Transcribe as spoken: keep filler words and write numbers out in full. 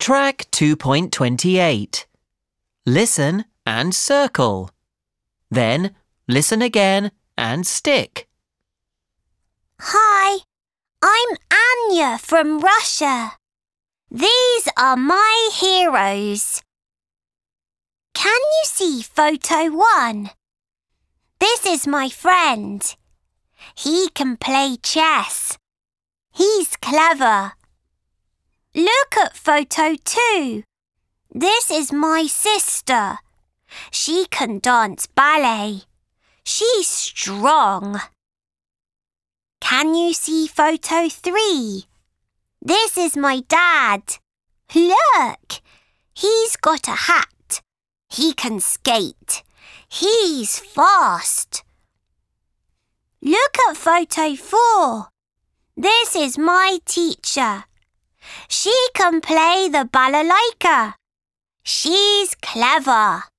Track two point two eight. Listen and circle. Then listen again and stick. Hi, I'm Anya from Russia. These are my heroes. Can you see photo one? This is my friend. He can play chess. He's clever. Look at photo two. This is my sister. She can dance ballet. She's strong. Can you see photo three? This is my dad. Look, he's got a hat. He can skate. He's fast. Look at photo four. This is my teacher. She can play the balalaika. She's clever.